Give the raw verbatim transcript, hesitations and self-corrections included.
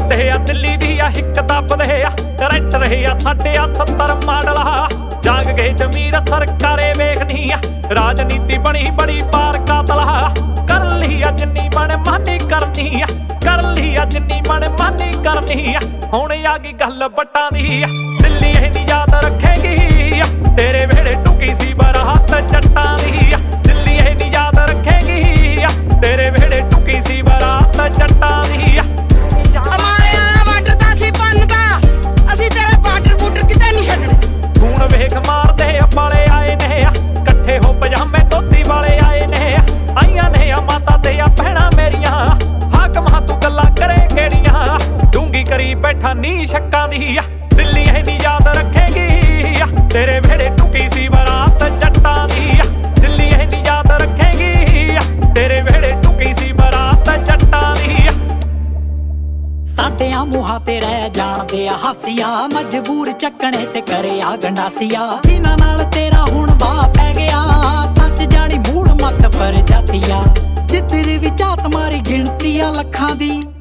ਮਾਰਦੇ ਆ ਦਿੱਲੀ ਦੀ ਆ ਹਿੱਕ ਦੱਬਦੇ ਆ ਟਰੈਕਟਰ ਆ ਸਾਡੇ ਆ ਸੱਤਰ ਮਾਡਲ ਆ ਜਾਗ ਗਏ ਜ਼ਮੀਰ ਸਰਕਾਰੇ ਵੇਖਦੀ ਆ ਰਾਜਨੀਤੀ ਬਣੀ ਬੜੀ ਪਾਰ ਕਾਤਲ ਆ ਕਰ ਲਈ ਆ ਜਿੰਨੀ ਮਨ ਮਾਨੀ ਕਰਨੀ ਆ ਕਰ ਲਈ ਆ ਜਿੰਨੀ ਮਨ ਮਾਨੀ ਕਰਨੀ ਆ ਹੁਣ ਆ ਗਈ ਗੱਲ ਬੱਟਾਂ ਦੀ ਆ ਦਿੱਲੀ ਇਹ ਨੀ ਯਾਦ ਰੱਖੇਗੀ ਤੇਰੇ ਵੇੜੇ ਟੁਕੀ ਸੀ ਬਰਾਤ ਜੱਟਾਂ ਦੀ ਆ ਦਿੱਲੀ ਇਹ ਨੀ ਯਾਦ ਰੱਖੇਗੀ ਤੇਰੇ ਵੇੜੇ ਟੁਕੀ ਸੀ ਬਰਾਤ ਜੱਟਾਂ ਦੀ ਆ ਵੇਖ ਮਾਰਦੇ ਆ ਪਾਲੇ ਆਏ ਨੇ ਆ ਇਕੱਠੇ ਹੋ ਪਜਾਮੇ ਧੋਤੀ ਵਾਲੇ ਆਏ ਨੇ ਆ ਆਈਆਂ ਨੇ ਆ ਮਾਤਾ ਤੇ ਆ ਭੈਣਾਂ ਮੇਰੀਆਂ ਹਾਕਮਾਂ ਤੂੰ ਗੱਲਾਂ ਕਰੇ ਕਿਹੜੀਆਂ ਡੂੰਗੀ ਕਰੀ ਬੈਠਾ ਨੀ ਸ਼ੱਕਾਂ ਦੀ ਆ ਦਿੱਲੀ ਇਹ ਨੀ ਯਾਦ ਰੱਖੇਗੀ ਤੇਰੇ ਵੇੜੇ ਟੁਕੀ ਸੀ ਬਰਾਤ ਜੱਟਾਂ ਦੀ ਆ ਦਿੱਲੀ ਇਹ ਨੀ ਯਾਦ ਰੱਖੇਗੀ ਤੇਰੇ ਵੇੜੇ ਟੁਕੀ ਸੀ ਬਰਾਤ ਜੱਟਾਂ ਦੀ ਆ ਸਾਡਿਆਂ ਮੂੰਹਾਂ ਤੇ ਰਹਿ ਜਾਣਦੇ ਆ ਹਾਸੀਆਂ ਮਜਬੂਰ ਚੱਕਣੇ ਤੇ ਕਰੇ ਆ ਗੰਡਾਸੀਆਂ ਜਿਨ੍ਹਾਂ ਨਾਲ ਤੇਰਾ ਹੁਣ ਵਾਹ ਪੈ ਗਿਆ ਸੱਚ ਜਾਣੀ ਮੂੜ ਮੱਤ ਪਰ ਜਾਤੀਆ ਜਿੱਧਰ ਵੀ ਝਾਤ ਮਾਰੀ ਗਿਣਤੀ ਆ ਲੱਖਾਂ ਦੀ।